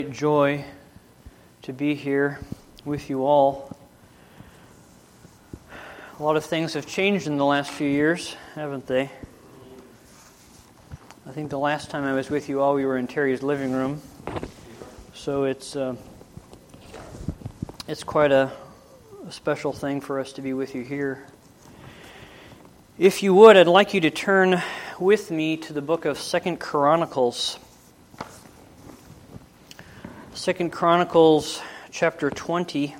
Joy to be here with you all. A lot of things have changed in the last few years, haven't they? I think the last time I was with you all, we were in Terry's living room. So it's quite a special thing for us to be with you here. If you would, I'd like you to turn with me to the book of 2 Chronicles. 2 Chronicles chapter 20.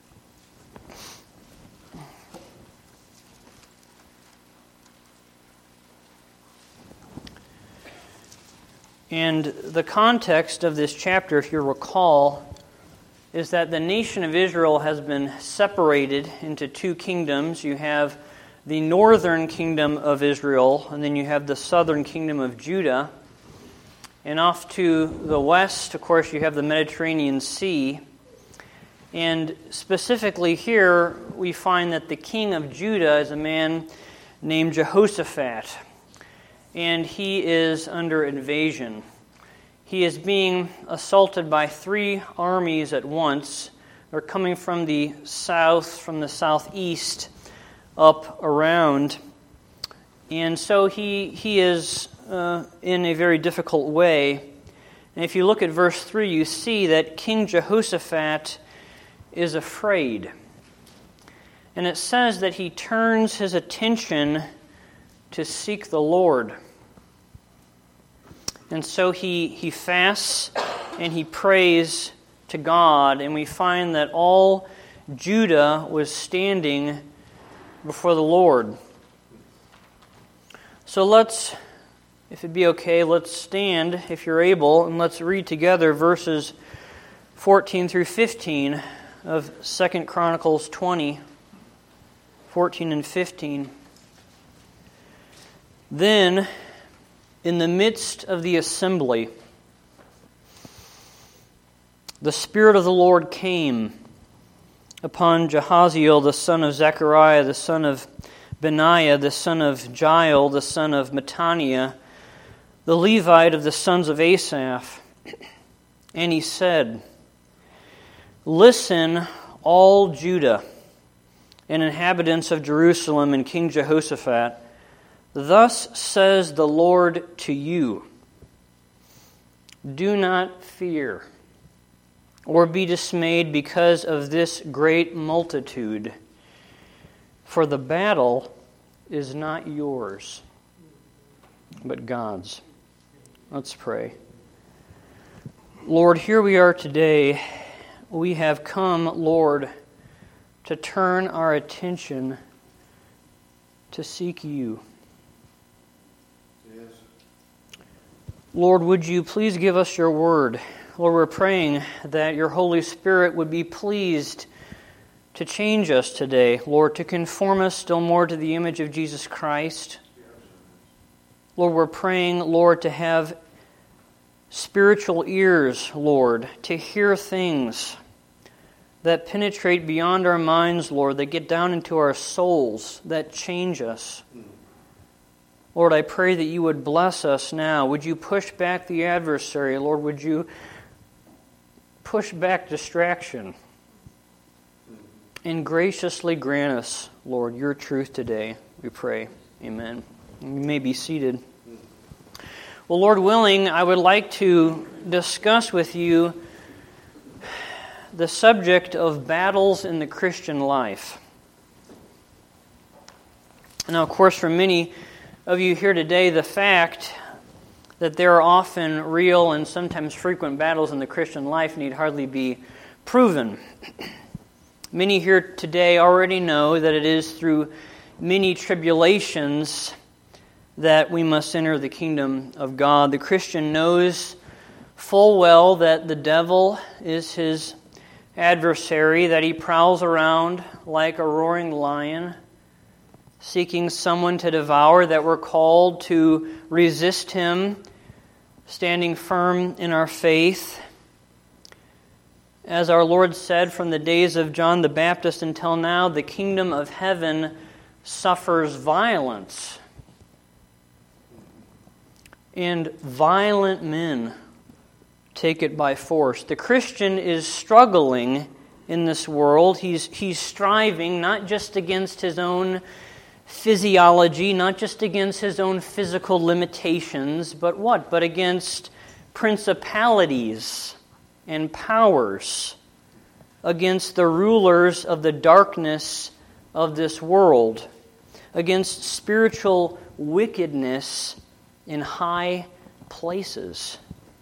And the context of this chapter, if you recall, is that the nation of Israel has been separated into two kingdoms. You have the northern kingdom of Israel, and then you have the southern kingdom of Judah. And off to the west, of course, you have the Mediterranean Sea. And specifically here, we find that the king of Judah is a man named Jehoshaphat. And he is under invasion. He is being assaulted by three armies at once. They're coming from the south, from the southeast, up around. And so he is in a very difficult way. And if you look at verse 3, you see that King Jehoshaphat is afraid. And it says that he turns his attention to seek the Lord. And so he fasts and he prays to God. And we find that all Judah was standing before the Lord. So let's, if it'd be okay, let's stand, if you're able, and let's read together verses 14 through 15 of 2 Chronicles 20, 14 and 15. Then, in the midst of the assembly, the Spirit of the Lord came upon Jahaziel, the son of Zechariah, the son of Benaiah, the son of Jael, the son of Mattaniah, the Levite of the sons of Asaph. And he said, "Listen, all Judah and inhabitants of Jerusalem and King Jehoshaphat, thus says the Lord to you, do not fear or be dismayed because of this great multitude. For the battle is not yours, but God's." Let's pray. Lord, here we are today. We have come, Lord, to turn our attention to seek you. Yes. Lord, would you please give us your word? Lord, we're praying that your Holy Spirit would be pleased to change us today, Lord, to conform us still more to the image of Jesus Christ. Lord, we're praying, Lord, to have spiritual ears, Lord, to hear things that penetrate beyond our minds, Lord, that get down into our souls, that change us. Lord, I pray that you would bless us now. Would you push back the adversary? Lord, would you push back distraction? And graciously grant us, Lord, your truth today, we pray. Amen. You may be seated. Well, Lord willing, I would like to discuss with you the subject of battles in the Christian life. Now, of course, for many of you here today, the fact that there are often real and sometimes frequent battles in the Christian life need hardly be proven. Many here today already know that it is through many tribulations that we must enter the kingdom of God. The Christian knows full well that the devil is his adversary, that he prowls around like a roaring lion, seeking someone to devour, that we're called to resist him, standing firm in our faith. As our Lord said, from the days of John the Baptist until now, the kingdom of heaven suffers violence. And violent men take it by force. The Christian is struggling in this world. He's striving not just against his own physiology, not just against his own physical limitations, but what? But against principalities and powers, against the rulers of the darkness of this world, against spiritual wickedness in high places.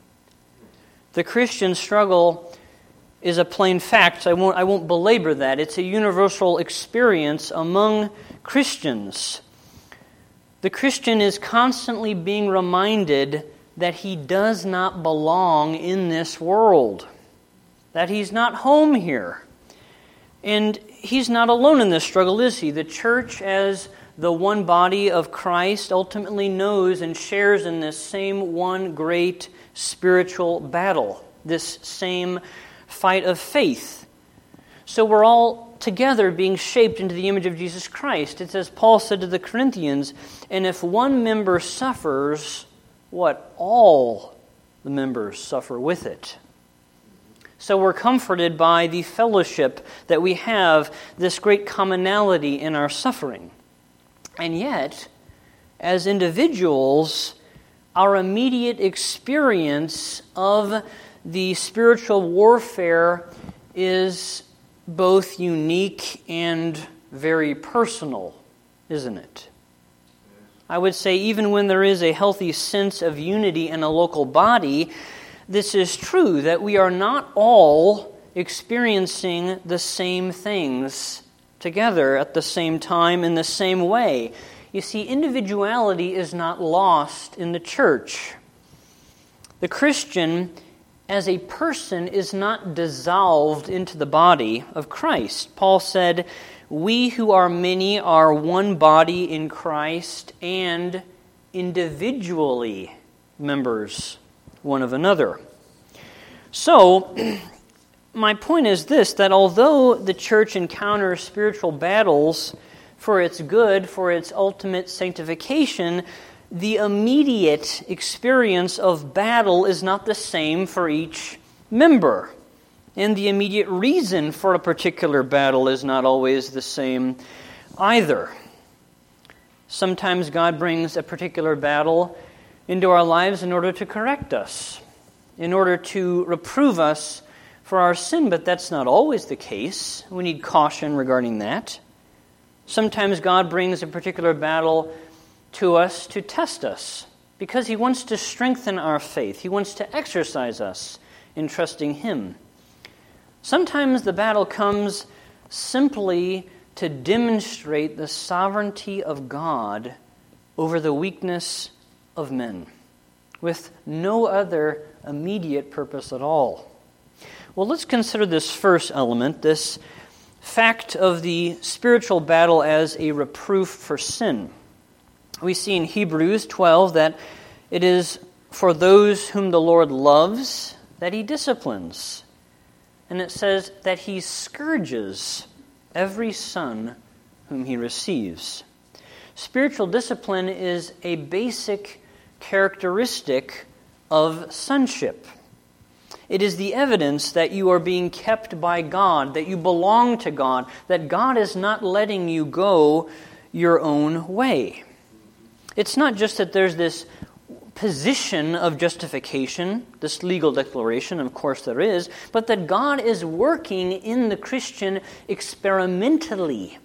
The Christian struggle is a plain fact. I won't belabor that. It's a universal experience among Christians. The Christian is constantly being reminded that he does not belong in this world, that he's not home here. And he's not alone in this struggle, is he? The church, as the one body of Christ, ultimately knows and shares in this same one great spiritual battle, this same fight of faith. So we're all together being shaped into the image of Jesus Christ. It's as Paul said to the Corinthians, and if one member suffers, what? All the members suffer with it. So we're comforted by the fellowship that we have, this great commonality in our suffering. And yet, as individuals, our immediate experience of the spiritual warfare is both unique and very personal, isn't it? I would say even when there is a healthy sense of unity in a local body, this is true, that we are not all experiencing the same things together at the same time in the same way. You see, individuality is not lost in the church. The Christian, as a person, is not dissolved into the body of Christ. Paul said, "We who are many are one body in Christ and individually members one of another." So, my point is this, that although the church encounters spiritual battles for its good, for its ultimate sanctification, the immediate experience of battle is not the same for each member. And the immediate reason for a particular battle is not always the same either. Sometimes God brings a particular battle into our lives in order to correct us, in order to reprove us for our sin, but that's not always the case. We need caution regarding that. Sometimes God brings a particular battle to us to test us, because He wants to strengthen our faith. He wants to exercise us in trusting Him. Sometimes the battle comes simply to demonstrate the sovereignty of God over the weakness of men, with no other immediate purpose at all. Well, let's consider this first element, this fact of the spiritual battle as a reproof for sin. We see in Hebrews 12 that it is for those whom the Lord loves that He disciplines. And it says that He scourges every son whom He receives. Spiritual discipline is a basic characteristic of sonship. It is the evidence that you are being kept by God, that you belong to God, that God is not letting you go your own way. It's not just that there's this position of justification, this legal declaration, of course there is, but that God is working in the Christian experientially,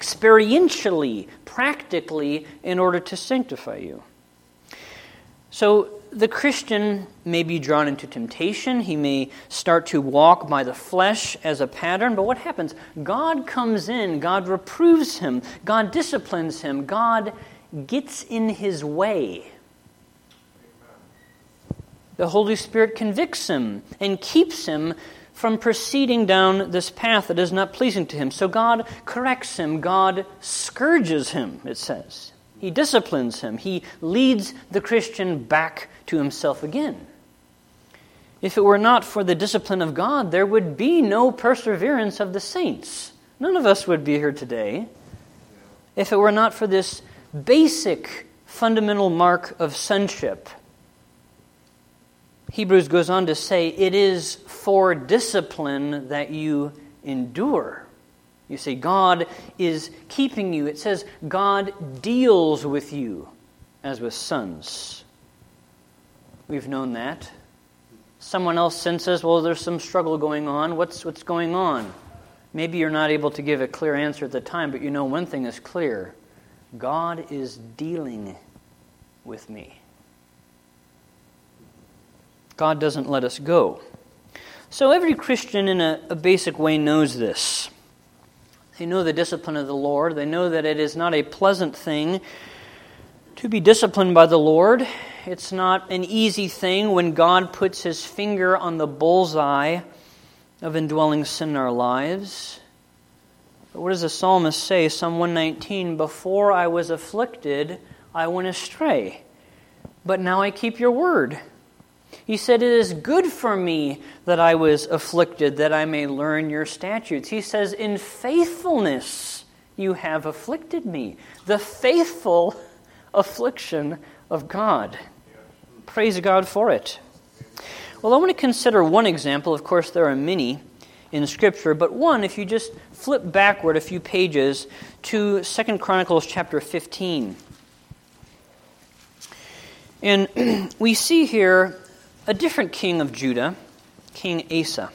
practically, in order to sanctify you. So the Christian may be drawn into temptation. He may start to walk by the flesh as a pattern. But what happens? God comes in. God reproves him. God disciplines him. God gets in his way. The Holy Spirit convicts him and keeps him from proceeding down this path that is not pleasing to him. So God corrects him. God scourges him, it says. He disciplines him. He leads the Christian back to himself again. If it were not for the discipline of God, there would be no perseverance of the saints. None of us would be here today if it were not for this basic fundamental mark of sonship. Hebrews goes on to say, it is for discipline that you endure. You see, God is keeping you. It says God deals with you as with sons. We've known that. Someone else senses, well, there's some struggle going on. What's going on? Maybe you're not able to give a clear answer at the time, but you know one thing is clear. God is dealing with me. God doesn't let us go. So every Christian in a basic way knows this. They know the discipline of the Lord. They know that it is not a pleasant thing to be disciplined by the Lord. It's not an easy thing when God puts His finger on the bullseye of indwelling sin in our lives. But what does the psalmist say? Psalm 119, before I was afflicted, I went astray, but now I keep your word. He said, it is good for me that I was afflicted, that I may learn your statutes. He says, in faithfulness you have afflicted me. The faithful affliction of God. Praise God for it. Well, I want to consider one example. Of course, there are many in Scripture, but one, if you just flip backward a few pages to 2 Chronicles chapter 15. And we see here a different king of Judah, King Asa.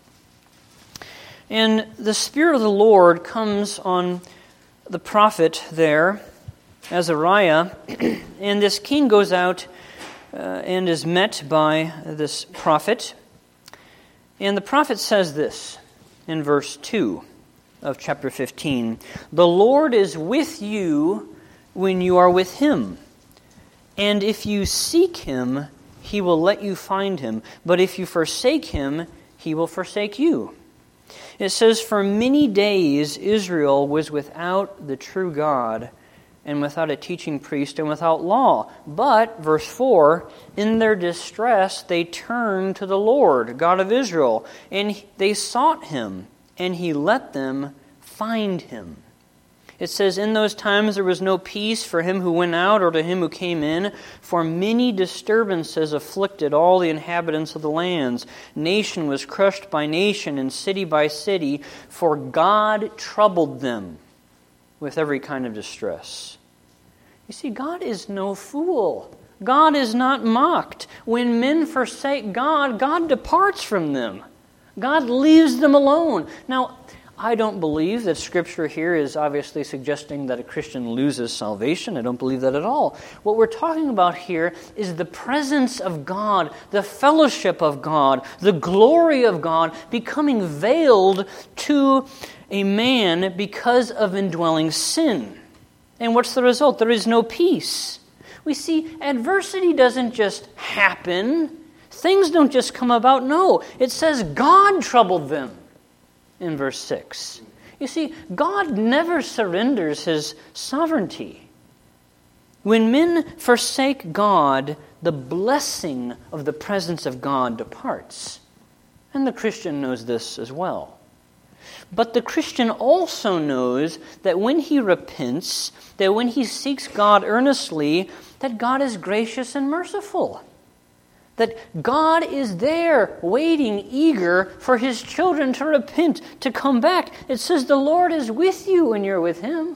And the Spirit of the Lord comes on the prophet there, Azariah, and this king goes out and is met by this prophet. And the prophet says this in verse 2 of chapter 15, the Lord is with you when you are with Him, and if you seek Him, He will let you find Him. But if you forsake Him, He will forsake you. It says, for many days Israel was without the true God, and without a teaching priest, and without law. But, verse 4, in their distress they turned to the Lord, God of Israel, and they sought Him, and He let them find Him. It says, in those times there was no peace for him who went out or to him who came in, for many disturbances afflicted all the inhabitants of the lands. Nation was crushed by nation, and city by city, for God troubled them with every kind of distress. You see, God is no fool. God is not mocked. When men forsake God, God departs from them. God leaves them alone. Now, I don't believe that Scripture here is obviously suggesting that a Christian loses salvation. I don't believe that at all. What we're talking about here is the presence of God, the fellowship of God, the glory of God becoming veiled to a man because of indwelling sin. And what's the result? There is no peace. We see adversity doesn't just happen. Things don't just come about. No, it says God troubled them in verse 6. You see, God never surrenders His sovereignty. When men forsake God, the blessing of the presence of God departs. And the Christian knows this as well. But the Christian also knows that when he repents, that when he seeks God earnestly, that God is gracious and merciful. That God is there, waiting, eager for His children to repent, to come back. It says the Lord is with you when you're with Him.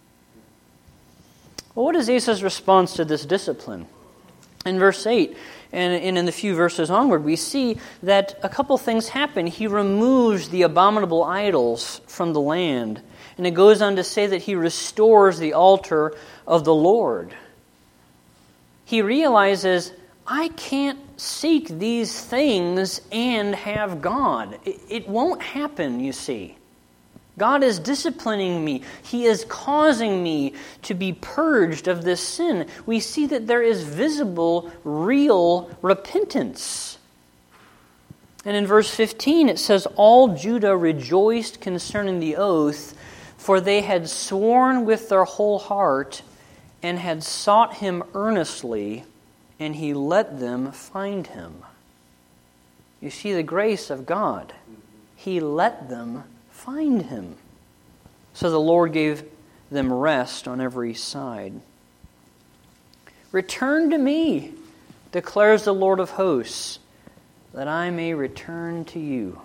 Well, what is Asa's response to this discipline? In verse 8, and in the few verses onward, we see that a couple things happen. He removes the abominable idols from the land. And it goes on to say that he restores the altar of the Lord. He realizes, I can't seek these things and have God. It won't happen, you see. God is disciplining me. He is causing me to be purged of this sin. We see that there is visible, real repentance. And in verse 15 it says, all Judah rejoiced concerning the oath, for they had sworn with their whole heart and had sought Him earnestly, and He let them find Him. You see the grace of God. He let them find Him. So the Lord gave them rest on every side. Return to me, declares the Lord of hosts, that I may return to you.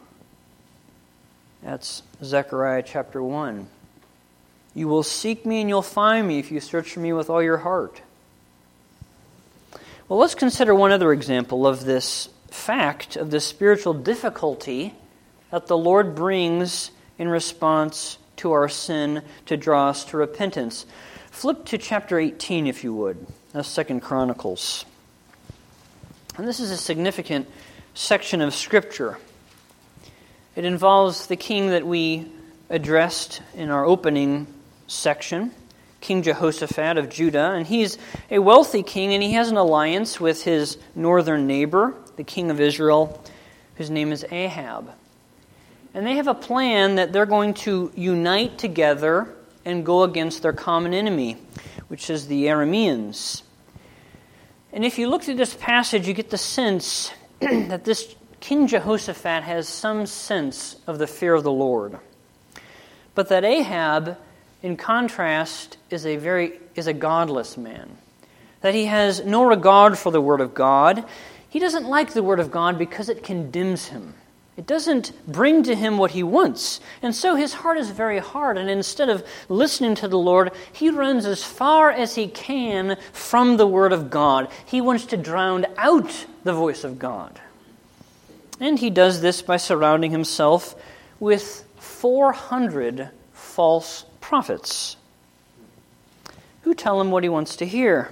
That's Zechariah chapter 1. You will seek me and you'll find me if you search for me with all your heart. Well, let's consider one other example of this fact, of this spiritual difficulty that the Lord brings in response to our sin to draw us to repentance. Flip to chapter 18, if you would. That's 2 Chronicles. And this is a significant section of Scripture. It involves the king that we addressed in our opening section, King Jehoshaphat of Judah. And he's a wealthy king, and he has an alliance with his northern neighbor, the king of Israel, whose name is Ahab. And they have a plan that they're going to unite together and go against their common enemy, which is the Arameans. And if you look at this passage, you get the sense that this King Jehoshaphat has some sense of the fear of the Lord. But that Ahab, in contrast, is a godless man. That he has no regard for the Word of God. He doesn't like the Word of God because it condemns him. It doesn't bring to him what he wants. And so his heart is very hard. And instead of listening to the Lord, he runs as far as he can from the Word of God. He wants to drown out the voice of God. And he does this by surrounding himself with 400 false prophets who tell him what he wants to hear.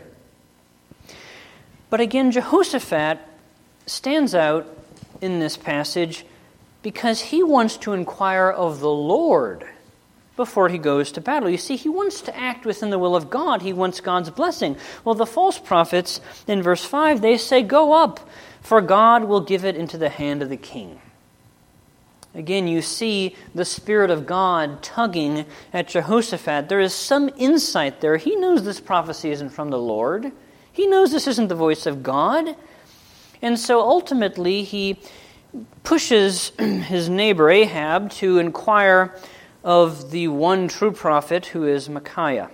But again, Jehoshaphat stands out in this passage because he wants to inquire of the Lord before he goes to battle. You see, he wants to act within the will of God. He wants God's blessing. Well, the false prophets, in verse 5, they say, "Go up, for God will give it into the hand of the king." Again, you see the Spirit of God tugging at Jehoshaphat. There is some insight there. He knows this prophecy isn't from the Lord. He knows this isn't the voice of God. And so ultimately, he pushes his neighbor Ahab to inquire of the one true prophet, who is Micaiah.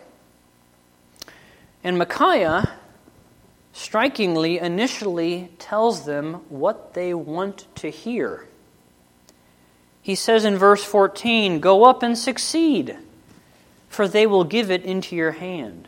And Micaiah, strikingly, initially tells them what they want to hear. He says in verse 14, "Go up and succeed, for they will give it into your hand."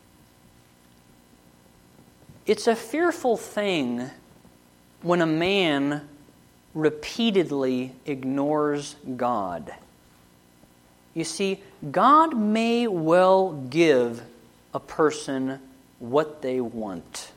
It's a fearful thing when a man repeatedly ignores God. You see, God may well give a person what they want.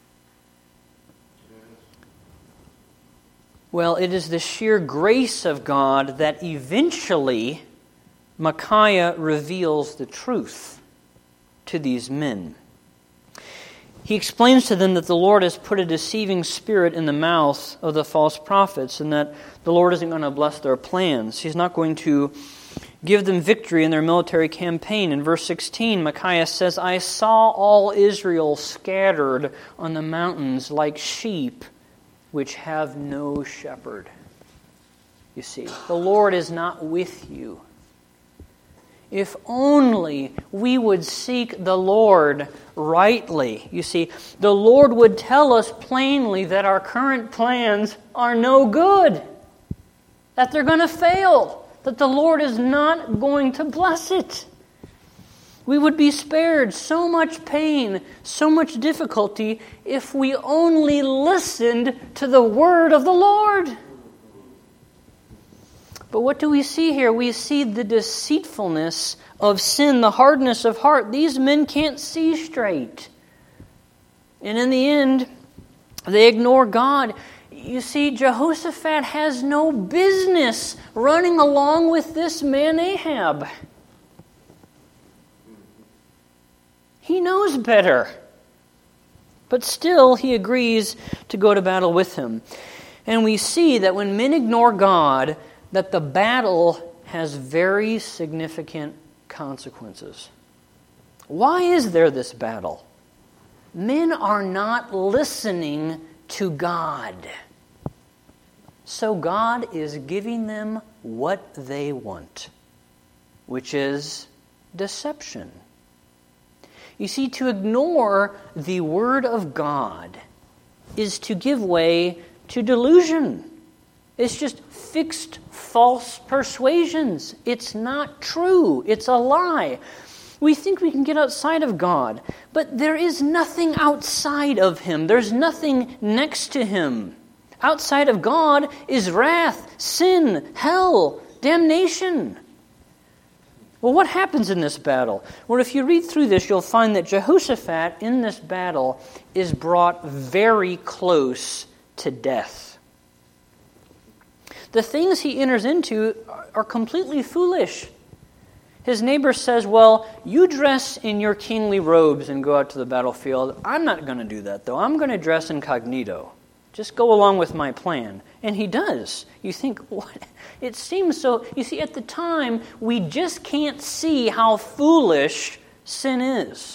Well, it is the sheer grace of God that eventually Micaiah reveals the truth to these men. He explains to them that the Lord has put a deceiving spirit in the mouth of the false prophets and that the Lord isn't going to bless their plans. He's not going to give them victory in their military campaign. In verse 16, Micaiah says, "I saw all Israel scattered on the mountains like sheep which have no shepherd." You see, the Lord is not with you. If only we would seek the Lord rightly. You see, the Lord would tell us plainly that our current plans are no good, that they're going to fail, that the Lord is not going to bless it. We would be spared so much pain, so much difficulty, if we only listened to the word of the Lord. But what do we see here? We see the deceitfulness of sin, the hardness of heart. These men can't see straight. And in the end, they ignore God. You see, Jehoshaphat has no business running along with this man Ahab. He knows better. But still, he agrees to go to battle with him. And we see that when men ignore God, that the battle has very significant consequences. Why is there this battle? Men are not listening to God. So God is giving them what they want, which is deception. You see, to ignore the Word of God is to give way to delusion. It's just fixed false persuasions. It's not true. It's a lie. We think we can get outside of God, but there is nothing outside of Him. There's nothing next to Him. Outside of God is wrath, sin, hell, damnation. Well, what happens in this battle? Well, if you read through this, you'll find that Jehoshaphat in this battle is brought very close to death. The things he enters into are completely foolish. His neighbor says, well, you dress in your kingly robes and go out to the battlefield. I'm not going to do that, though. I'm going to dress incognito. Just go along with my plan. And he does. You think, what? It seems so. You see, at the time, we just can't see how foolish sin is.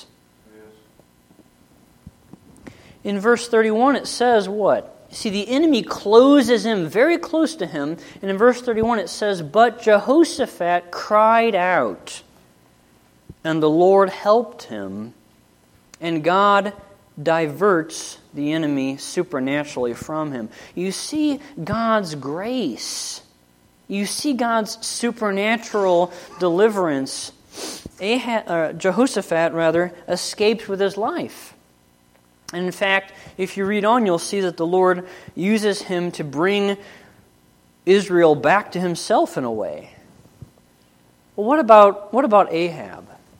In verse 31, it says what? See, the enemy closes in very close to him. And in verse 31 it says, but Jehoshaphat cried out, and the Lord helped him, and God diverts the enemy supernaturally from him. You see God's grace. You see God's supernatural deliverance. Jehoshaphat escaped with his life. And in fact, if you read on, you'll see that the Lord uses him to bring Israel back to himself in a way. Well, what about Ahab?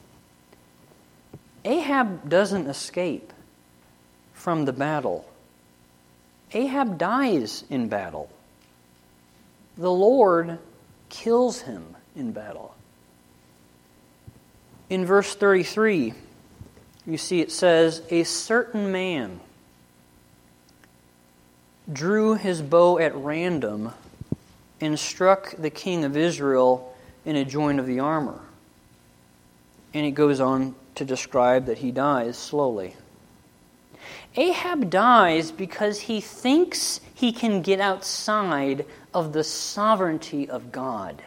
Ahab doesn't escape from the battle. Ahab dies in battle. The Lord kills him in battle. In verse 33, you see it says, a certain man drew his bow at random and struck the king of Israel in a joint of the armor. And it goes on to describe that he dies slowly. Ahab dies because he thinks he can get outside of the sovereignty of God.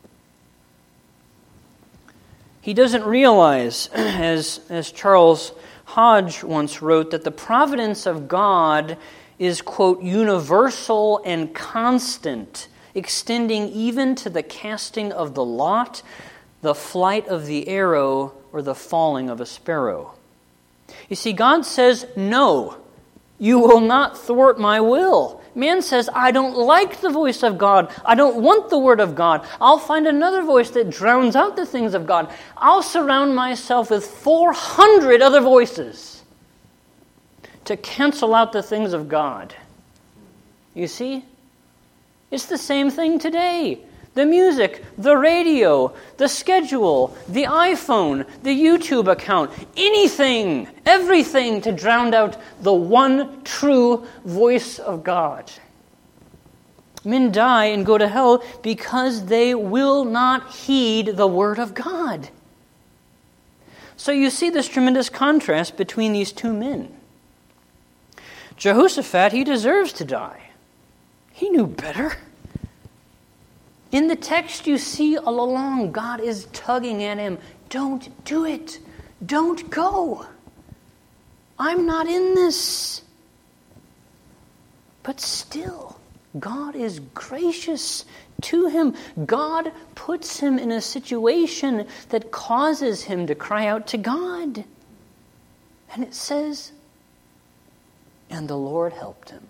He doesn't realize, as Charles Hodge once wrote, that the providence of God is, quote, universal and constant, extending even to the casting of the lot, the flight of the arrow, or the falling of a sparrow. You see, God says, no, you will not thwart my will. Man says, I don't like the voice of God. I don't want the word of God. I'll find another voice that drowns out the things of God. I'll surround myself with 400 other voices to cancel out the things of God. You see? It's the same thing today. The music, the radio, the schedule, the iPhone, the YouTube account, anything, everything to drown out the one true voice of God. Men die and go to hell because they will not heed the word of God. So you see this tremendous contrast between these two men. Jehoshaphat, he deserves to die. He knew better. In the text you see all along, God is tugging at him. Don't do it. Don't go. I'm not in this. But still, God is gracious to him. God puts him in a situation that causes him to cry out to God. And it says, and the Lord helped him.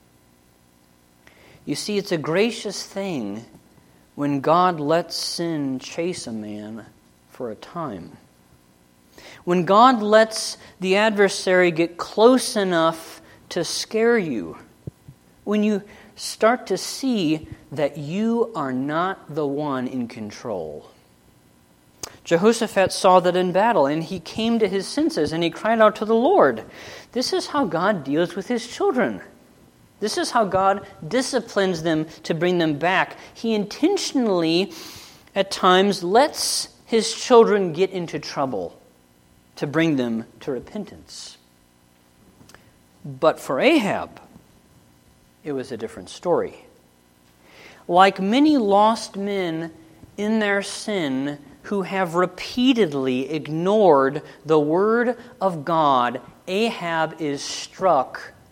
You see, it's a gracious thing when God lets sin chase a man for a time. When God lets the adversary get close enough to scare you. When you start to see that you are not the one in control. Jehoshaphat saw that in battle, and he came to his senses, and he cried out to the Lord. This is how God deals with his children. This is how God disciplines them to bring them back. He intentionally, at times, lets his children get into trouble to bring them to repentance. But for Ahab, it was a different story. Like many lost men in their sin who have repeatedly ignored the word of God, Ahab is struck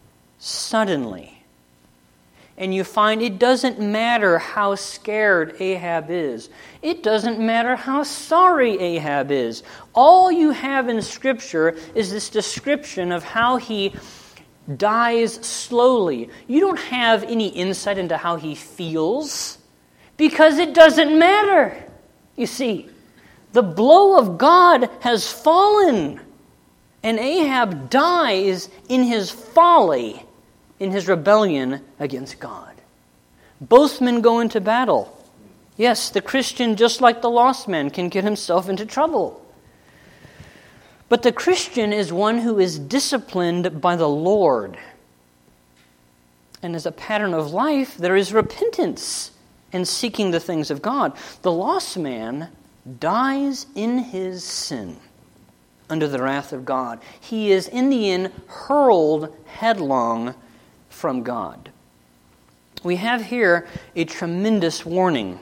suddenly. And you find it doesn't matter how scared Ahab is. It doesn't matter how sorry Ahab is. All you have in Scripture is this description of how he dies slowly. You don't have any insight into how he feels because it doesn't matter. You see, the blow of God has fallen, and Ahab dies in his folly, in his rebellion against God. Both men go into battle. Yes, the Christian, just like the lost man, can get himself into trouble. But the Christian is one who is disciplined by the Lord. And as a pattern of life, there is repentance and seeking the things of God. The lost man dies in his sin under the wrath of God. He is in the end hurled headlong from God. We have here a tremendous warning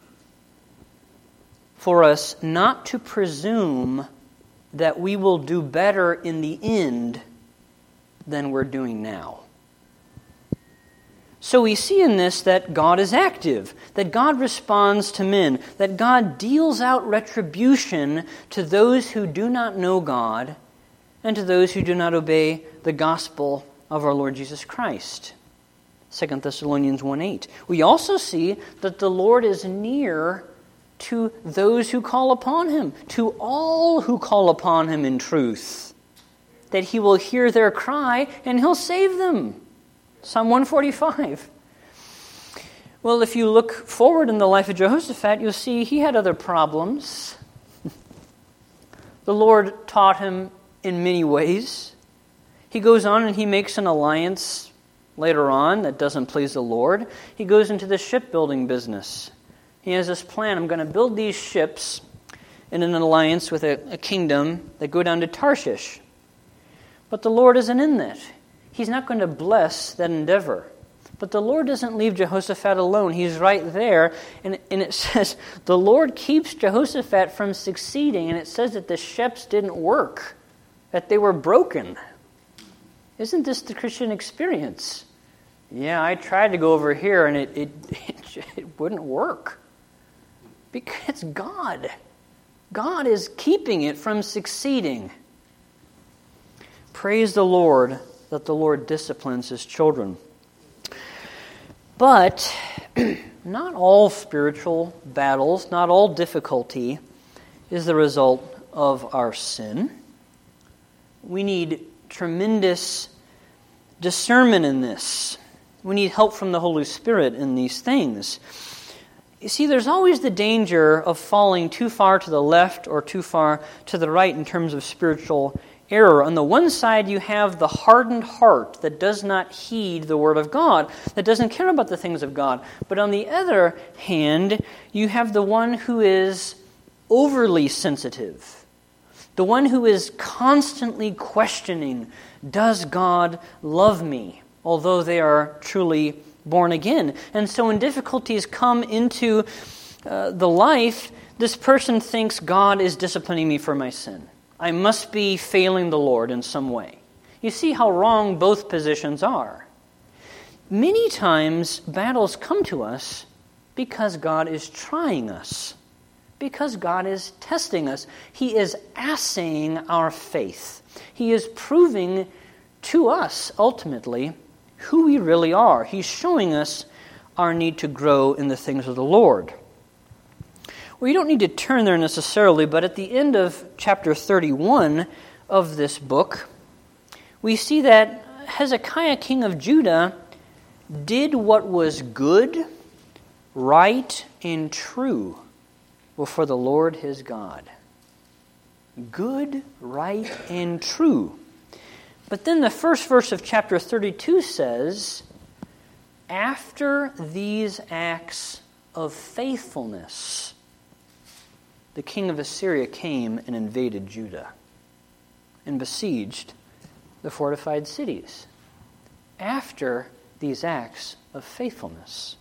for us not to presume that we will do better in the end than we're doing now. So we see in this that God is active, that God responds to men, that God deals out retribution to those who do not know God and to those who do not obey the gospel of our Lord Jesus Christ. 2 Thessalonians 1:8. We also see that the Lord is near to those who call upon Him, to all who call upon Him in truth, that He will hear their cry and He'll save them. Psalm 145. Well, if you look forward in the life of Jehoshaphat, you'll see he had other problems. The Lord taught him in many ways. He goes on and he makes an alliance later on that doesn't please the Lord. He goes into the shipbuilding business. He has this plan. I'm going to build these ships in an alliance with a kingdom that go down to Tarshish. But the Lord isn't in that. He's not going to bless that endeavor. But the Lord doesn't leave Jehoshaphat alone. He's right there. And it says the Lord keeps Jehoshaphat from succeeding. And it says that the ships didn't work, that they were broken. Isn't this the Christian experience? Yeah, I tried to go over here and it wouldn't work. Because it's God. God is keeping it from succeeding. Praise the Lord that the Lord disciplines His children. But not all spiritual battles, not all difficulty is the result of our sin. We need tremendous discernment in this. We need help from the Holy Spirit in these things. You see, there's always the danger of falling too far to the left or too far to the right in terms of spiritual error. On the one side, you have the hardened heart that does not heed the Word of God, that doesn't care about the things of God. But on the other hand, you have the one who is overly sensitive, the one who is constantly questioning, does God love me? Although they are truly born again. And so when difficulties come into the life, this person thinks God is disciplining me for my sin. I must be failing the Lord in some way. You see how wrong both positions are. Many times battles come to us because God is trying us, because God is testing us. He is assaying our faith. He is proving to us, ultimately, who we really are. He's showing us our need to grow in the things of the Lord. Well, you don't need to turn there necessarily, but at the end of chapter 31 of this book, we see that Hezekiah, king of Judah, did what was good, right, and true before the Lord his God. Good, right, and true. But then the first verse of chapter 32 says, after these acts of faithfulness, the king of Assyria came and invaded Judah and besieged the fortified cities. After these acts of faithfulness.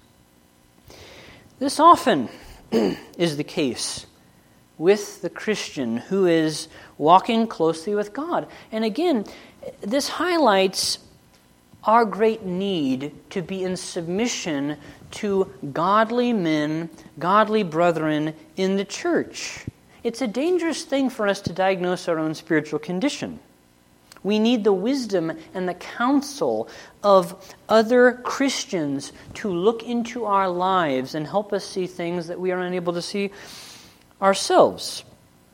This often is the case with the Christian who is walking closely with God. And again, this highlights our great need to be in submission to godly men, godly brethren in the church. It's a dangerous thing for us to diagnose our own spiritual condition. We need the wisdom and the counsel of other Christians to look into our lives and help us see things that we are unable to see ourselves.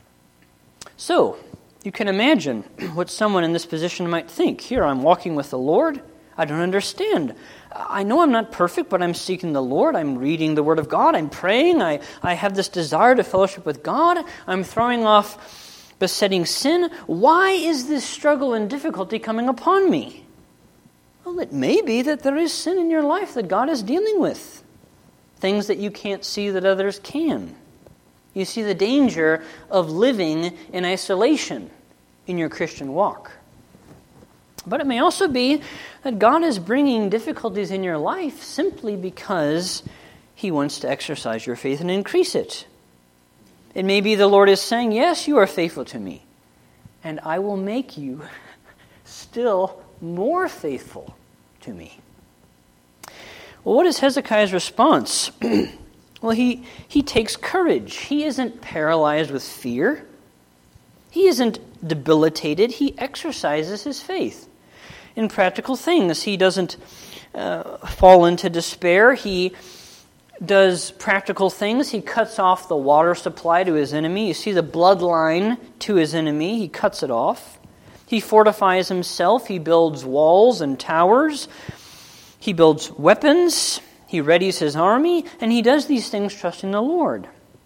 So, you can imagine what someone in this position might think. Here, I'm walking with the Lord. I don't understand. I know I'm not perfect, but I'm seeking the Lord. I'm reading the Word of God. I'm praying. I have this desire to fellowship with God. I'm throwing off besetting sin. Why is this struggle and difficulty coming upon me? Well, it may be that there is sin in your life that God is dealing with. Things that you can't see that others can. You see the danger of living in isolation in your Christian walk. But it may also be that God is bringing difficulties in your life simply because He wants to exercise your faith and increase it. It may be the Lord is saying, yes, you are faithful to me, and I will make you still more faithful to me. Well, what is Hezekiah's response? Well, he takes courage. He isn't paralyzed with fear. He isn't debilitated. He exercises his faith in practical things. He doesn't fall into despair. He does practical things. He cuts off the water supply to his enemy. You see the bloodline to his enemy. He cuts it off. He fortifies himself. He builds walls and towers. He builds weapons. He readies his army. And he does these things trusting the Lord.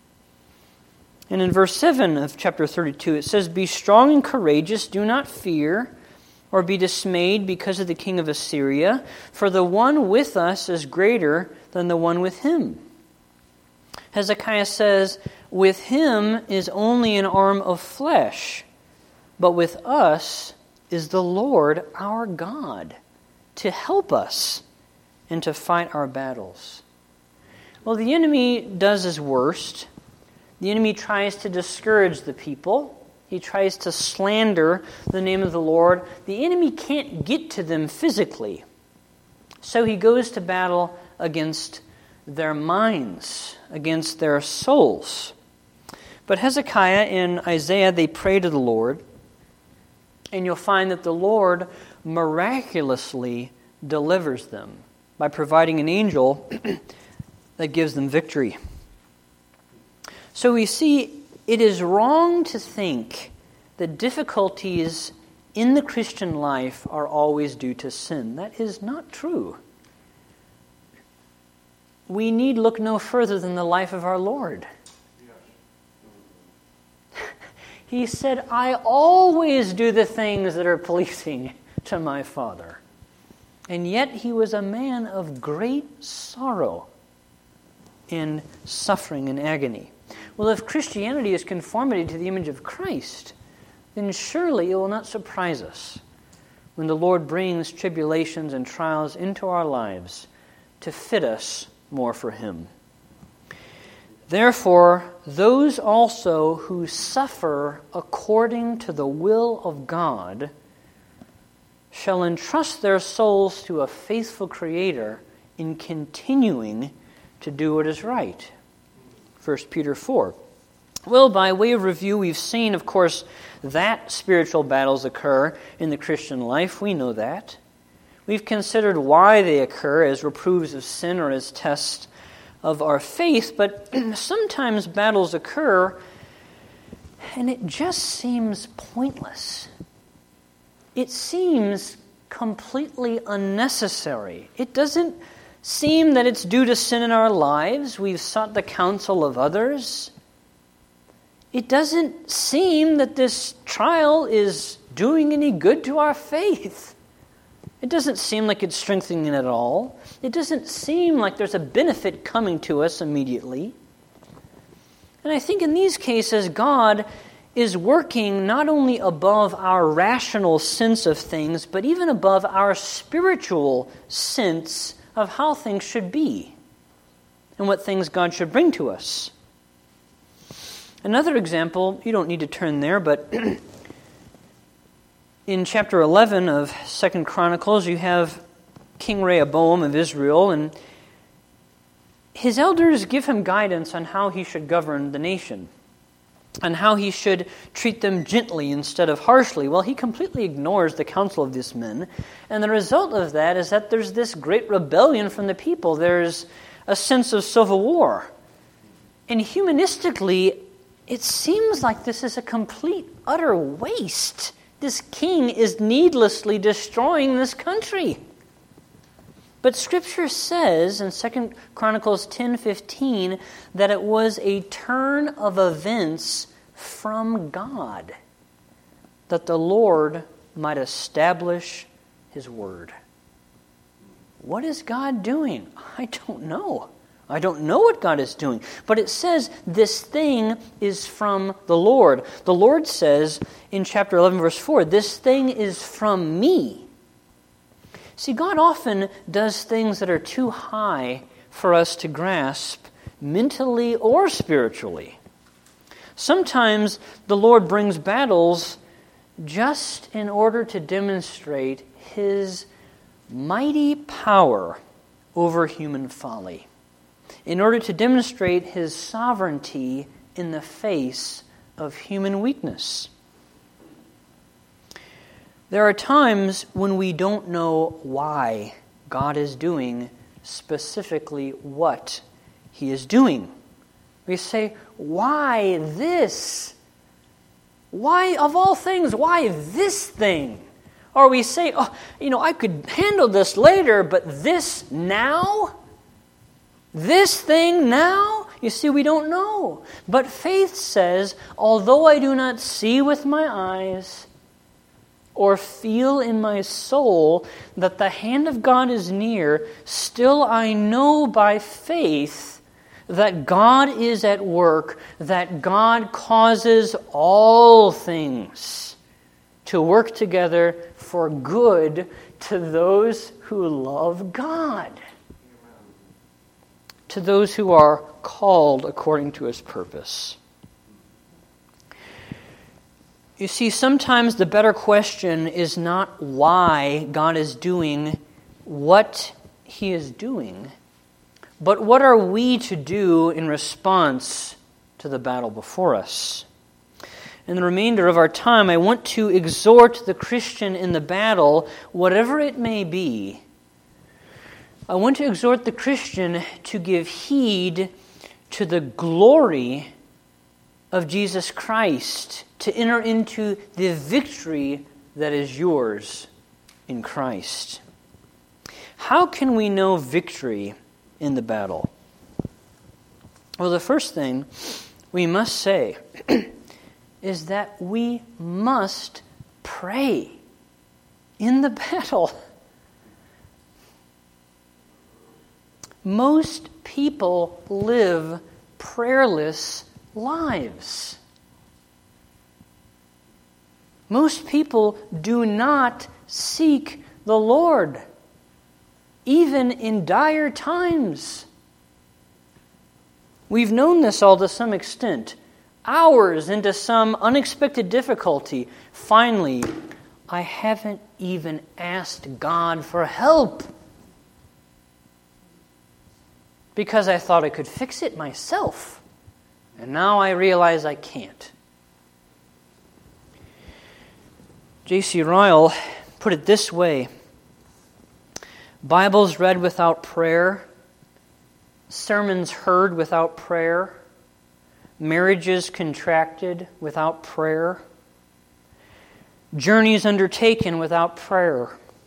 And in verse 7 of chapter 32, it says, "Be strong and courageous, do not fear, or be dismayed because of the king of Assyria, for the one with us is greater than the one with him." Hezekiah says, with him is only an arm of flesh, but with us is the Lord our God to help us and to fight our battles. Well, the enemy does his worst. The enemy tries to discourage the people. He tries to slander the name of the Lord. The enemy can't get to them physically. So he goes to battle against their minds, against their souls. But Hezekiah and Isaiah, they pray to the Lord. And you'll find that the Lord miraculously delivers them by providing an angel that gives them victory. So we see it is wrong to think that difficulties in the Christian life are always due to sin. That is not true. We need look no further than the life of our Lord. He said, "I always do the things that are pleasing to my Father." And yet he was a man of great sorrow and suffering and agony. Well, if Christianity is conformity to the image of Christ, then surely it will not surprise us when the Lord brings tribulations and trials into our lives to fit us more for Him. Therefore, those also who suffer according to the will of God shall entrust their souls to a faithful Creator in continuing to do what is right. 1 Peter 4. Well, by way of review, we've seen, of course, that spiritual battles occur in the Christian life. We know that. We've considered why they occur as reproofs of sin or as tests of our faith, but sometimes battles occur and it just seems pointless. It seems completely unnecessary. It doesn't seem that it's due to sin in our lives. We've sought the counsel of others. It doesn't seem that this trial is doing any good to our faith. It doesn't seem like it's strengthening it at all. It doesn't seem like there's a benefit coming to us immediately. And I think in these cases, God is working not only above our rational sense of things, but even above our spiritual sense of how things should be and what things God should bring to us. Another example, you don't need to turn there, but in chapter 11 of 2 Chronicles, you have King Rehoboam of Israel, and his elders give him guidance on how he should govern the nation, and how he should treat them gently instead of harshly. Well, he completely ignores the counsel of these men, and the result of that is that there's this great rebellion from the people. There's a sense of civil war. And humanistically, it seems like this is a complete, utter waste. This king is needlessly destroying this country. But Scripture says in 2 Chronicles 10:15 that it was a turn of events from God, that the Lord might establish His word. What is God doing? I don't know. I don't know what God is doing. But it says this thing is from the Lord. The Lord says in chapter 11, verse 4, this thing is from me. See, God often does things that are too high for us to grasp mentally or spiritually. Sometimes the Lord brings battles just in order to demonstrate His mighty power over human folly, in order to demonstrate His sovereignty in the face of human weakness. There are times when we don't know why God is doing specifically what He is doing. We say, why this? Why, of all things, why this thing? Or we say, I could handle this later, but this now? This thing now? You see, we don't know. But faith says, although I do not see with my eyes or feel in my soul that the hand of God is near, still I know by faith that God is at work, that God causes all things to work together for good to those who love God, to those who are called according to His purpose. You see, sometimes the better question is not why God is doing what He is doing, but what are we to do in response to the battle before us? In the remainder of our time, I want to exhort the Christian in the battle, whatever it may be. I want to exhort the Christian to give heed to the glory of Jesus Christ, to enter into the victory that is yours in Christ. How can we know victory in the battle? Well, the first thing we must say is that we must pray in the battle. Most people live prayerless lives. Most people do not seek the Lord, even in dire times. We've known this all to some extent. Hours into some unexpected difficulty, finally, I haven't even asked God for help because I thought I could fix it myself. And now I realize I can't. J.C. Ryle put it this way: Bibles read without prayer, sermons heard without prayer, marriages contracted without prayer, journeys undertaken without prayer,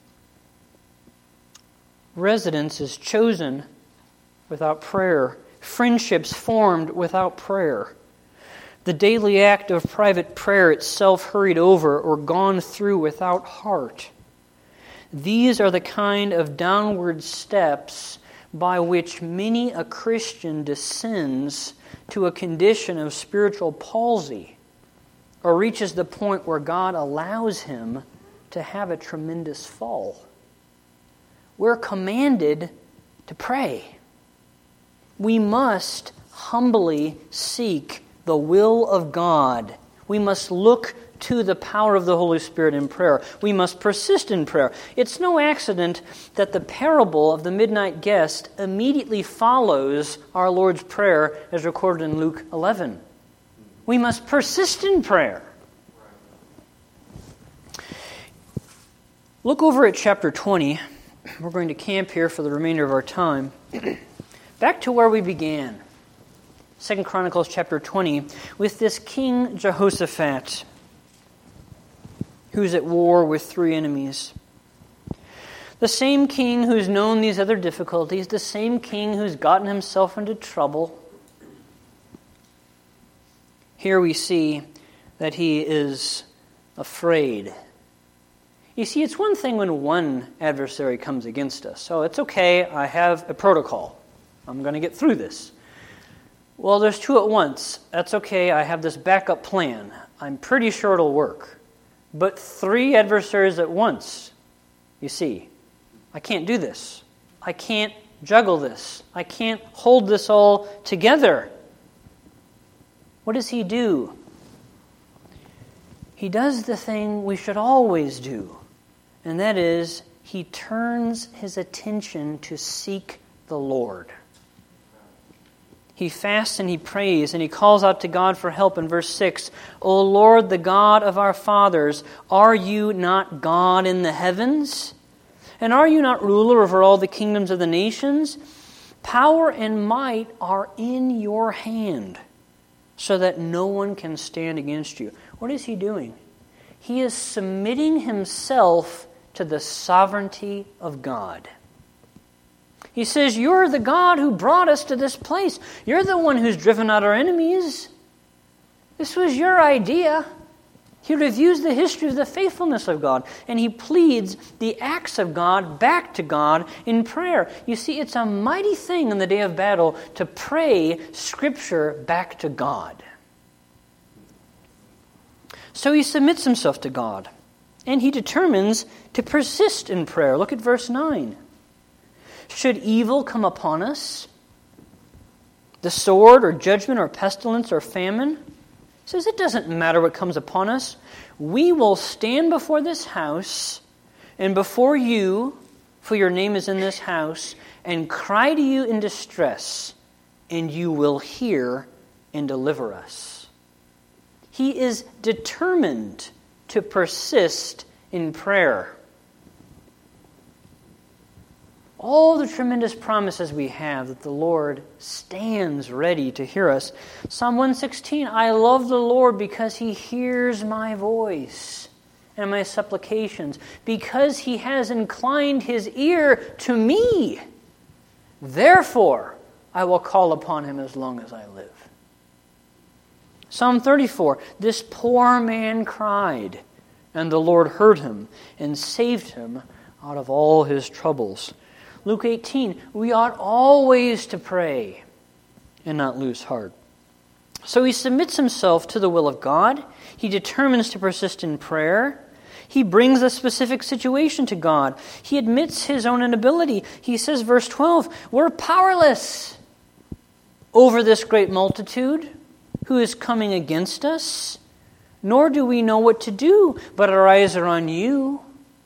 residences chosen without prayer, friendships formed without prayer, the daily act of private prayer itself hurried over or gone through without heart. These are the kind of downward steps by which many a Christian descends to a condition of spiritual palsy or reaches the point where God allows him to have a tremendous fall. We're commanded to pray. We must humbly seek the will of God. We must look to the power of the Holy Spirit in prayer. We must persist in prayer. It's no accident that the parable of the midnight guest immediately follows our Lord's Prayer as recorded in Luke 11. We must persist in prayer. Look over at chapter 20. We're going to camp here for the remainder of our time. Back to where we began. 2 Chronicles chapter 20, with this King Jehoshaphat, who's at war with three enemies. The same king who's known these other difficulties, the same king who's gotten himself into trouble. Here we see that he is afraid. You see, it's one thing when one adversary comes against us. So it's okay, I have a protocol. I'm going to get through this. Well, there's two at once. That's okay, I have this backup plan. I'm pretty sure it'll work. But three adversaries at once, you see, I can't do this. I can't juggle this. I can't hold this all together. What does he do? He does the thing we should always do. And that is, he turns his attention to seek the Lord. He fasts and he prays and he calls out to God for help in verse 6. O Lord, the God of our fathers, are you not God in the heavens? And are you not ruler over all the kingdoms of the nations? Power and might are in your hand, so that no one can stand against you. What is he doing? He is submitting himself to the sovereignty of God. He says, you're the God who brought us to this place. You're the one who's driven out our enemies. This was your idea. He reviews the history of the faithfulness of God, and he pleads the acts of God back to God in prayer. You see, it's a mighty thing in the day of battle to pray Scripture back to God. So he submits himself to God, and he determines to persist in prayer. Look at verse 9. Should evil come upon us, the sword or judgment or pestilence or famine, he says it doesn't matter what comes upon us. We will stand before this house and before you, for your name is in this house, and cry to you in distress, and you will hear and deliver us. He is determined to persist in prayer. All the tremendous promises we have that the Lord stands ready to hear us. Psalm 116, I love the Lord because he hears my voice and my supplications, because he has inclined his ear to me. Therefore, I will call upon him as long as I live. Psalm 34, this poor man cried, and the Lord heard him and saved him out of all his troubles. Luke 18, we ought always to pray and not lose heart. So he submits himself to the will of God. He determines to persist in prayer. He brings a specific situation to God. He admits his own inability. He says, verse 12, we're powerless over this great multitude who is coming against us, nor do we know what to do, but our eyes are on you.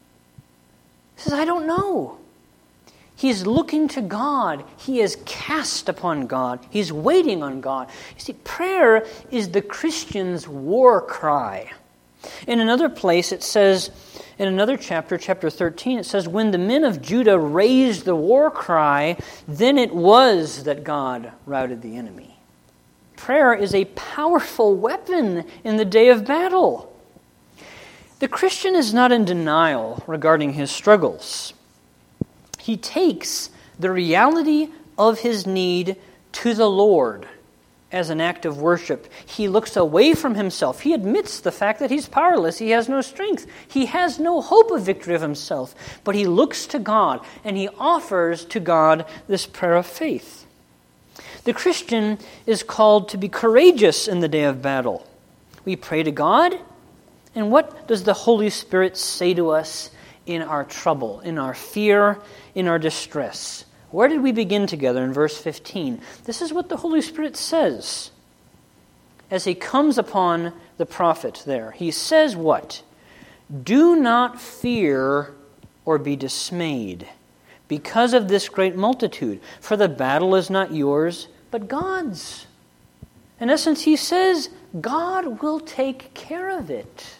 He says, I don't know. He's looking to God. He is cast upon God. He's waiting on God. You see, prayer is the Christian's war cry. In another place, it says, in another chapter, chapter 13, it says, when the men of Judah raised the war cry, then it was that God routed the enemy. Prayer is a powerful weapon in the day of battle. The Christian is not in denial regarding his struggles. He takes the reality of his need to the Lord as an act of worship. He looks away from himself. He admits the fact that he's powerless. He has no strength. He has no hope of victory of himself. But he looks to God, and he offers to God this prayer of faith. The Christian is called to be courageous in the day of battle. We pray to God, and what does the Holy Spirit say to us in our trouble, in our fear, in our distress? Where did we begin together in verse 15? This is what the Holy Spirit says. as he comes upon the prophet there. He says what? Do not fear or be dismayed because of this great multitude, for the battle is not yours, but God's. In essence, he says, God will take care of it.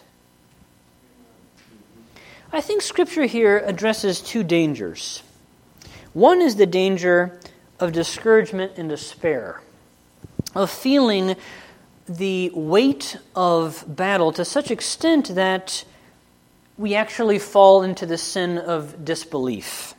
I think Scripture here addresses two dangers. One is the danger of discouragement and despair, of feeling the weight of battle to such extent that we actually fall into the sin of disbelief.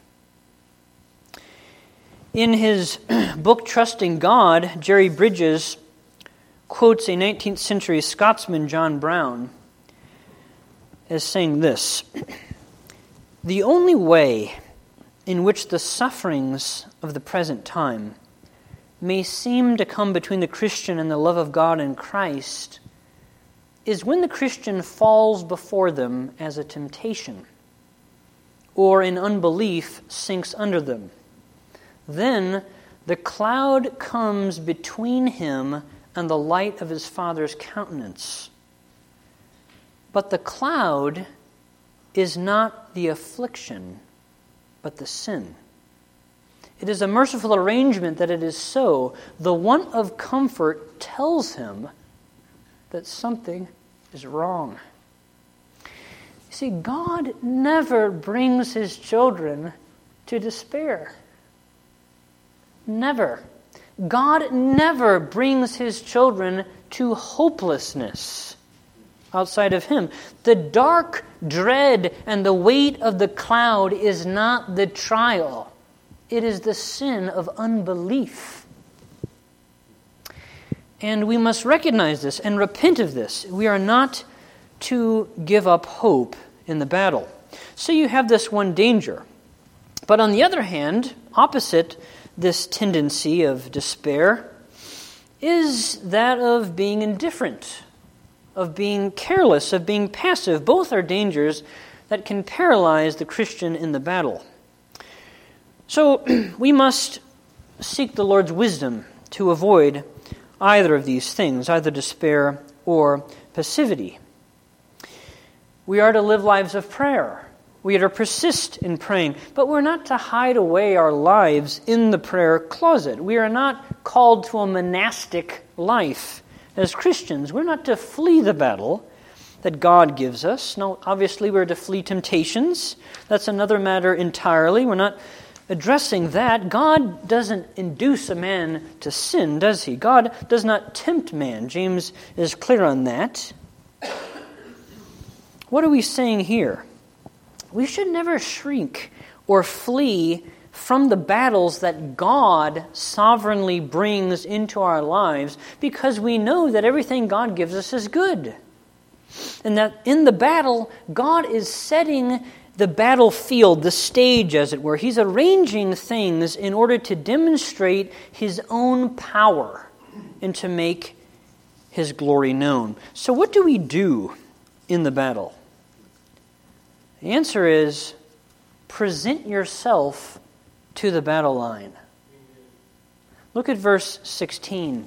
In his book, Trusting God, Jerry Bridges quotes a 19th century Scotsman, John Brown, as saying this: "The only way in which the sufferings of the present time may seem to come between the Christian and the love of God in Christ is when the Christian falls before them as a temptation, or in unbelief sinks under them. Then the cloud comes between him and the light of his Father's countenance. But the cloud is not the affliction, but the sin. It is a merciful arrangement that it is so. The one of comfort tells him that something is wrong." You see, God never brings his children to despair. Never. God never brings his children to hopelessness outside of him. The dark dread and the weight of the cloud is not the trial. It is the sin of unbelief. And we must recognize this and repent of this. We are not to give up hope in the battle. So you have this one danger. But on the other hand, opposite this tendency of despair is that of being indifferent, of being careless, of being passive. Both are dangers that can paralyze the Christian in the battle. So we must seek the Lord's wisdom to avoid either of these things, either despair or passivity. We are to live lives of prayer. We are to persist in praying, but we're not to hide away our lives in the prayer closet. We are not called to a monastic life as Christians. We're not to flee the battle that God gives us. No, obviously we're to flee temptations. That's another matter entirely. We're not addressing that. God doesn't induce a man to sin, does he? God does not tempt man. James is clear on that. What are we saying here? We should never shrink or flee from the battles that God sovereignly brings into our lives, because we know that everything God gives us is good. And that in the battle, God is setting the battlefield, the stage as it were. He's arranging things in order to demonstrate his own power and to make his glory known. So what do we do in the battle? The answer is, present yourself to the battle line. Look at verse 16.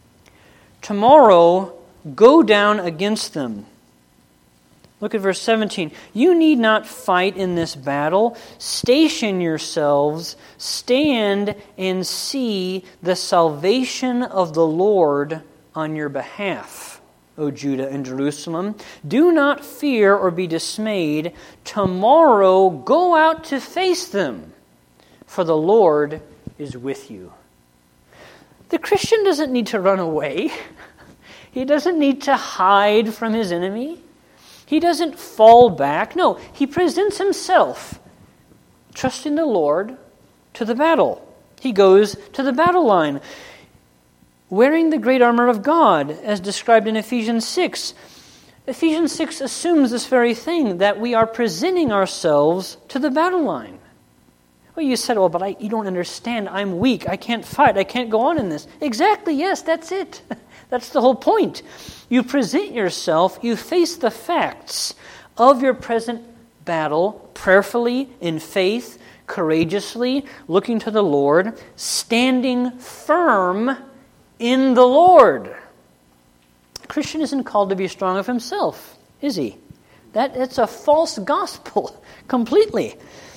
Tomorrow, go down against them. Look at verse 17. You need not fight in this battle. Station yourselves, stand and see the salvation of the Lord on your behalf, O Judah and Jerusalem. Do not fear or be dismayed. Tomorrow go out to face them, for the Lord is with you. The Christian doesn't need to run away. He doesn't need to hide from his enemy. He doesn't fall back. No, he presents himself, trusting the Lord, to the battle. He goes to the battle line, wearing the great armor of God, as described in Ephesians 6. Ephesians 6 assumes this very thing, that we are presenting ourselves to the battle line. Well, you said, but you don't understand. I'm weak. I can't fight. I can't go on in this. Exactly, yes, that's it. That's the whole point. You present yourself, you face the facts of your present battle prayerfully, in faith, courageously, looking to the Lord, standing firm in the Lord. The Christian isn't called to be strong of himself, is he? It's a false gospel completely.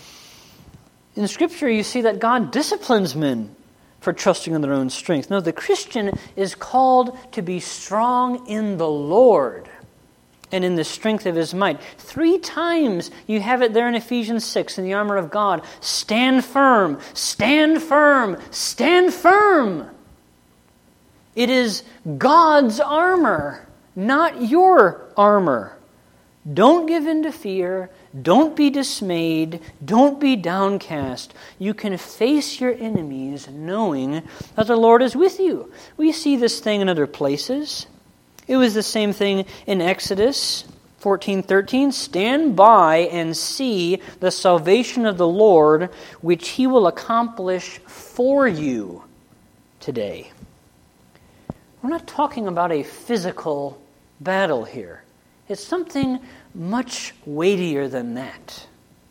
In Scripture, you see that God disciplines men for trusting in their own strength. No, the Christian is called to be strong in the Lord and in the strength of His might. 3 times you have it there in Ephesians 6 in the armor of God. Stand firm, stand firm, stand firm. It is God's armor, not your armor. Don't give in to fear. Don't be dismayed. Don't be downcast. You can face your enemies knowing that the Lord is with you. We see this thing in other places. It was the same thing in Exodus 14:13. Stand by and see the salvation of the Lord, which He will accomplish for you today. We're not talking about a physical battle here. It's something much weightier than that.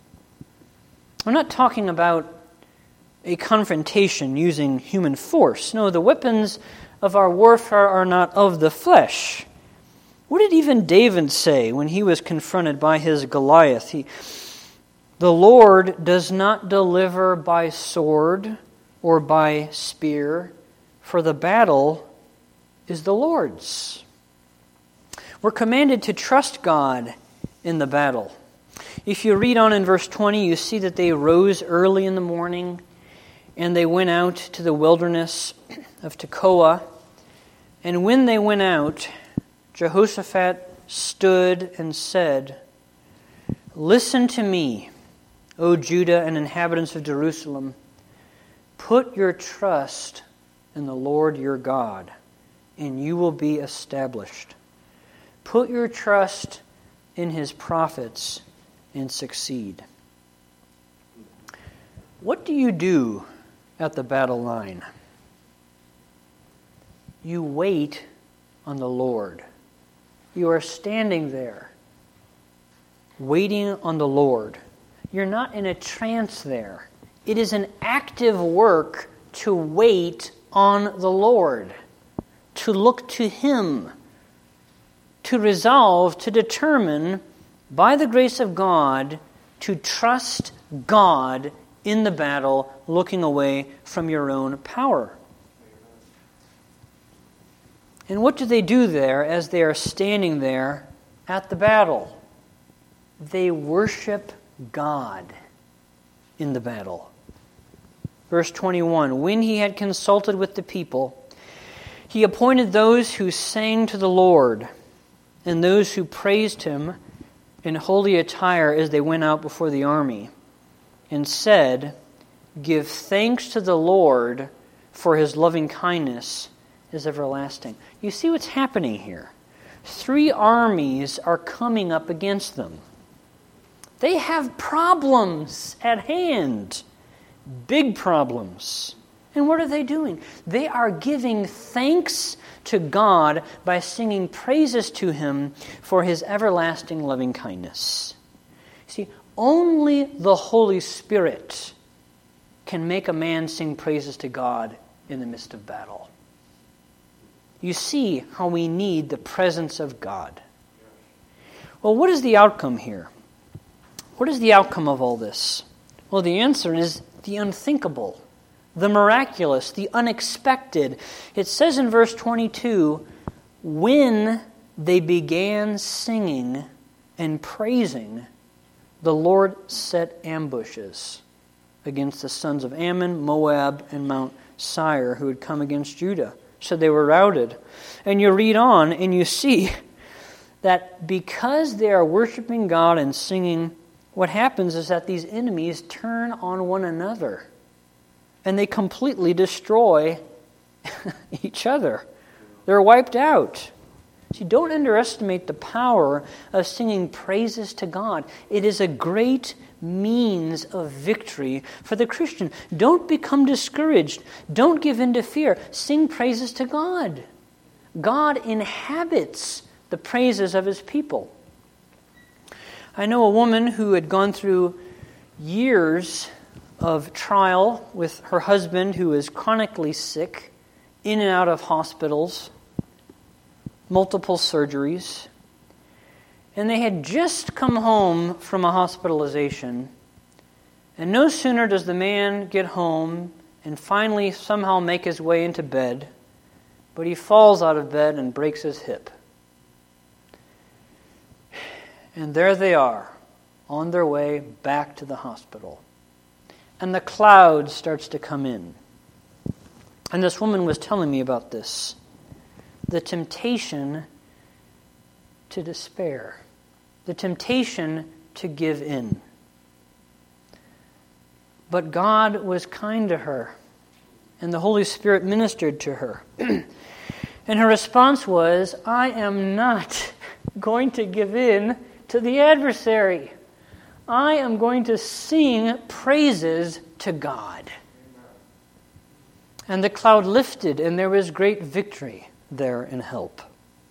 We're not talking about a confrontation using human force. No, the weapons of our warfare are not of the flesh. What did even David say when he was confronted by his Goliath? The Lord does not deliver by sword or by spear, for the battle is the Lord's. We're commanded to trust God in the battle. If you read on in verse 20, you see that they rose early in the morning and they went out to the wilderness of Tekoa. And when they went out, Jehoshaphat stood and said, "Listen to me, O Judah and inhabitants of Jerusalem. Put your trust in the Lord your God, and you will be established. Put your trust in His prophets and succeed." What do you do at the battle line? You wait on the Lord. You are standing there, waiting on the Lord. You're not in a trance there. It is an active work to wait on the Lord, to look to Him, to resolve, to determine, by the grace of God, to trust God in the battle, looking away from your own power. And what do they do there as they are standing there at the battle? They worship God in the battle. Verse 21, when he had consulted with the people, he appointed those who sang to the Lord and those who praised Him in holy attire as they went out before the army, and said, "Give thanks to the Lord, for His loving kindness is everlasting." You see what's happening here? 3 armies are coming up against them. They have problems at hand, big problems. And what are they doing? They are giving thanks to God by singing praises to Him for His everlasting loving kindness. See, only the Holy Spirit can make a man sing praises to God in the midst of battle. You see how we need the presence of God. Well, what is the outcome here? What is the outcome of all this? Well, the answer is the unthinkable, the miraculous, the unexpected. It says in verse 22, when they began singing and praising, the Lord set ambushes against the sons of Ammon, Moab, and Mount Seir who had come against Judah. So they were routed. And you read on and you see that because they are worshiping God and singing, what happens is that these enemies turn on one another and they completely destroy each other. They're wiped out. See, don't underestimate the power of singing praises to God. It is a great means of victory for the Christian. Don't become discouraged. Don't give in to fear. Sing praises to God. God inhabits the praises of His people. I know a woman who had gone through years of trial with her husband who is chronically sick, in and out of hospitals. multiple surgeries, and they had just come home from a hospitalization, and no sooner does the man get home and finally somehow make his way into bed, but he falls out of bed and breaks his hip. And there they are, on their way back to the hospital. And the cloud starts to come in. And this woman was telling me about this. The temptation to despair. The temptation to give in. But God was kind to her. And the Holy Spirit ministered to her. And her response was, I am not going to give in to the adversary. I am going to sing praises to God. And the cloud lifted, and there was great victory there and help.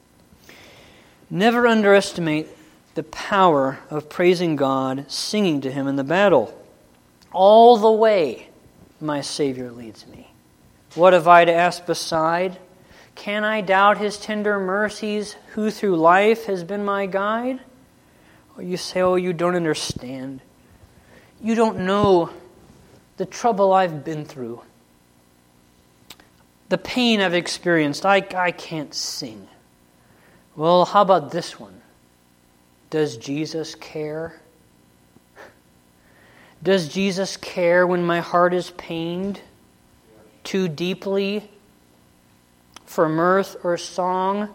Never underestimate the power of praising God, singing to Him in the battle. All the way my Savior leads me. What have I to ask beside? Can I doubt His tender mercies, who through life has been my guide? Or you say, oh, you don't understand. You don't know the trouble I've been through. The pain I've experienced. I can't sing. Well, how about this one? Does Jesus care? Does Jesus care when my heart is pained too deeply for mirth or song?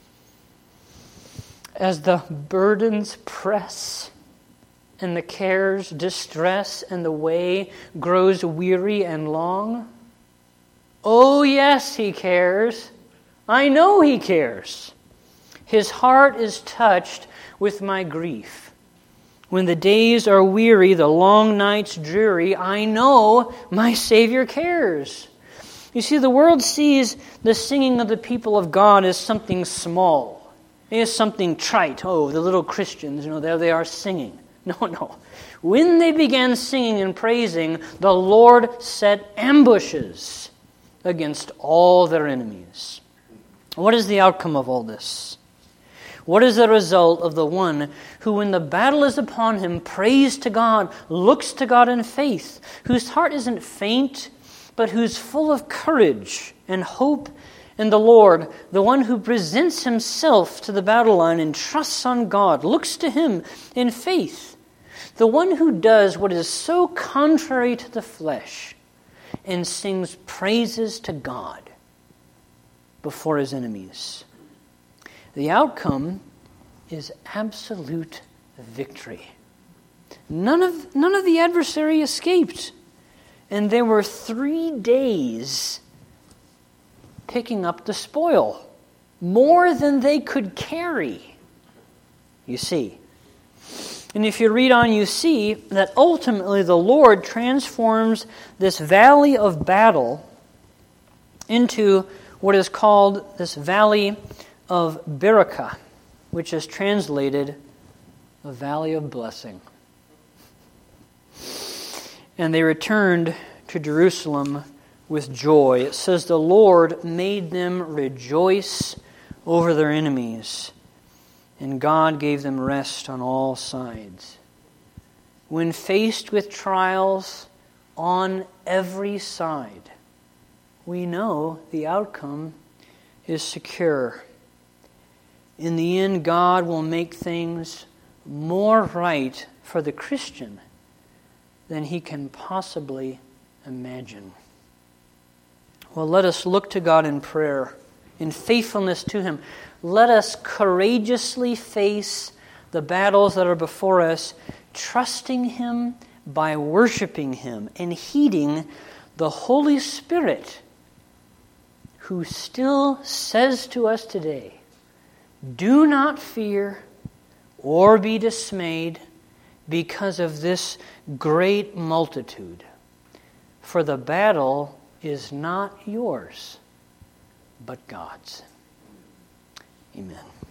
As the burdens press and the cares distress and the way grows weary and long? Oh yes, He cares. I know He cares. His heart is touched with my grief. When the days are weary, the long nights dreary, I know my Savior cares. You see, the world sees the singing of the people of God as something small. It is something trite. Oh, the little Christians, there they are singing. No. When they began singing and praising, the Lord set ambushes against all their enemies. What is the outcome of all this? What is the result of the one who, when the battle is upon him, prays to God, looks to God in faith, whose heart isn't faint, but who's full of courage and hope in the Lord, the one who presents himself to the battle line and trusts on God, looks to Him in faith, the one who does what is so contrary to the flesh and sings praises to God before his enemies. The outcome is absolute victory. None of the adversary escaped. And there were 3 days picking up the spoil, more than they could carry, you see. And if you read on, you see that ultimately the Lord transforms this valley of battle into what is called this valley of Berachah, which is translated a valley of blessing. And they returned to Jerusalem with joy. It says the Lord made them rejoice over their enemies, and God gave them rest on all sides. When faced with trials on every side, we know the outcome is secure. In the end, God will make things more right for the Christian than he can possibly imagine. Well, let us look to God in prayer, in faithfulness to Him. Let us courageously face the battles that are before us, trusting Him by worshiping Him and heeding the Holy Spirit, who still says to us today, do not fear or be dismayed because of this great multitude, for the battle is not yours, but God's. Amen.